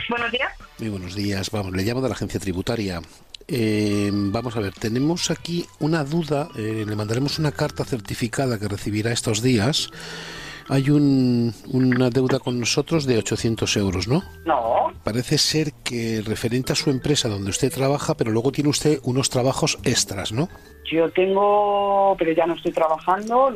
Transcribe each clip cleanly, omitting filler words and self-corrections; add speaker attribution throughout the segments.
Speaker 1: Buenos días.
Speaker 2: Muy buenos días. Vamos, le llamo de la agencia tributaria. Vamos a ver, tenemos aquí una duda. Le mandaremos una carta certificada que recibirá estos días. Hay una deuda con nosotros de 800 euros, ¿no?
Speaker 1: No.
Speaker 2: Parece ser que referente a su empresa donde usted trabaja, pero luego tiene usted unos trabajos extras, ¿no?
Speaker 1: Yo tengo, pero ya no estoy trabajando.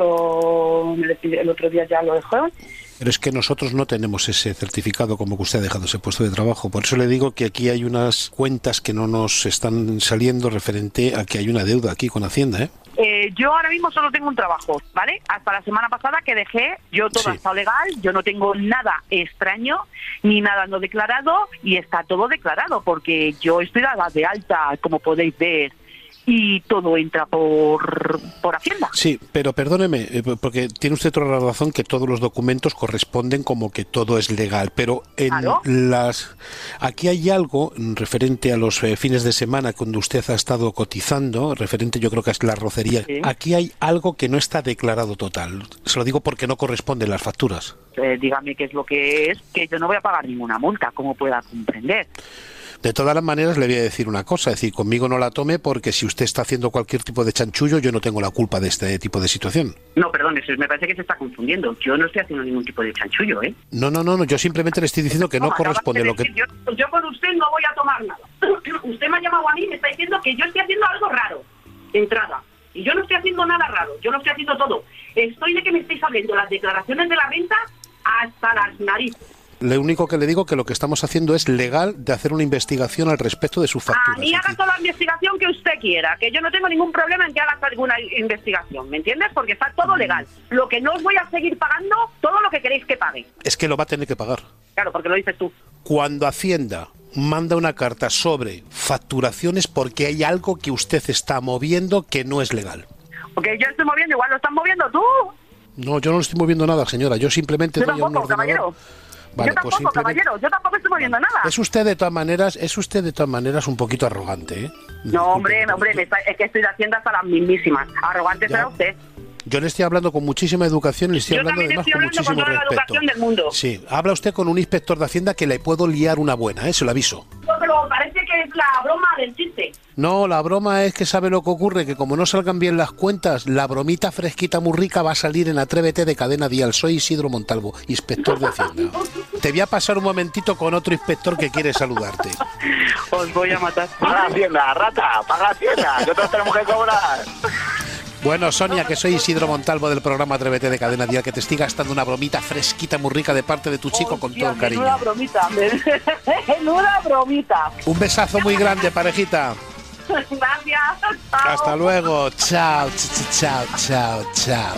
Speaker 1: El otro día ya lo dejé.
Speaker 2: Pero es que nosotros no tenemos ese certificado como que usted ha dejado ese puesto de trabajo. Por eso le digo que aquí hay unas cuentas que no nos están saliendo referente a que hay una deuda aquí con Hacienda, ¿eh?
Speaker 1: Yo ahora mismo solo tengo un trabajo, ¿vale? Hasta la semana pasada que dejé, yo todo ha estado legal, yo no tengo nada extraño, ni nada no declarado, y está todo declarado, porque yo estoy dada de alta, como podéis ver, y todo entra por Hacienda.
Speaker 2: Sí, pero perdóneme, porque tiene usted toda la razón que todos los documentos corresponden como que todo es legal, pero en aquí hay algo referente a los fines de semana cuando usted ha estado cotizando, referente yo creo que es la rocería. Sí. Aquí hay algo que no está declarado total. Se lo digo porque no corresponden las facturas.
Speaker 1: Dígame qué es lo que es, que yo no voy a pagar ninguna multa, como pueda comprender.
Speaker 2: De todas las maneras, le voy a decir una cosa, es decir, conmigo no la tome porque si usted está haciendo cualquier tipo de chanchullo, yo no tengo la culpa de este tipo de situación.
Speaker 1: No, perdón, eso me parece que se está confundiendo. Yo no estoy haciendo ningún tipo de chanchullo, ¿eh?
Speaker 2: No, yo simplemente le estoy diciendo que no corresponde lo que...
Speaker 1: Yo con usted no voy a tomar nada. Usted me ha llamado a mí y me está diciendo que yo estoy haciendo algo raro, de entrada. Y yo no estoy haciendo nada raro, yo no estoy haciendo todo. Estoy de que me estáis abriendo las declaraciones de la renta hasta las narices.
Speaker 2: Lo único que le digo que lo que estamos haciendo es legal de hacer una investigación al respecto de su factura.
Speaker 1: A mí haga toda la investigación que usted quiera, que yo no tengo ningún problema en que haga alguna investigación, ¿me entiendes? Porque está todo legal. Lo que no os voy a seguir pagando, todo lo que queréis que pague.
Speaker 2: Es que lo va a tener que pagar.
Speaker 1: Claro, porque lo dices tú.
Speaker 2: Cuando Hacienda manda una carta sobre facturaciones porque hay algo que usted está moviendo que no es legal.
Speaker 1: Porque yo estoy moviendo, igual lo estás moviendo tú.
Speaker 2: No, yo no estoy moviendo nada, señora. Yo simplemente doy a un ordenador.
Speaker 1: Caballero.
Speaker 2: Vale,
Speaker 1: yo tampoco, caballero, yo tampoco estoy moviendo nada.
Speaker 2: Es usted de todas maneras un poquito arrogante, ¿eh?
Speaker 1: No, hombre, es que estoy de Hacienda hasta las mismísimas. Arrogante será usted.
Speaker 2: Yo le estoy hablando con muchísima educación y le estoy hablando además con muchísimo respeto. La educación del mundo. Sí, habla usted con un inspector de Hacienda que le puedo liar una buena, se lo aviso.
Speaker 1: Pero parece que es la broma del chiste.
Speaker 2: No, la broma es que sabe lo que ocurre, que como no salgan bien las cuentas, la bromita fresquita muy rica va a salir en Atrévete de Cadena Dial. Soy Isidro Montalvo, inspector de Hacienda. Te voy a pasar un momentito con otro inspector que quiere saludarte.
Speaker 1: Os voy a matar.
Speaker 3: Paga Hacienda, rata, paga Hacienda, que todos tenemos que cobrar.
Speaker 2: Bueno, Sonia, que soy Isidro Montalvo del programa Atrévete de Cadena Dial, que te estoy gastando una bromita fresquita muy rica de parte de tu chico con todo el cariño.
Speaker 1: Menuda bromita, menuda bromita.
Speaker 2: Un besazo muy grande, parejita.
Speaker 1: Gracias.
Speaker 2: Hasta luego. Chao, chao, chao, chao.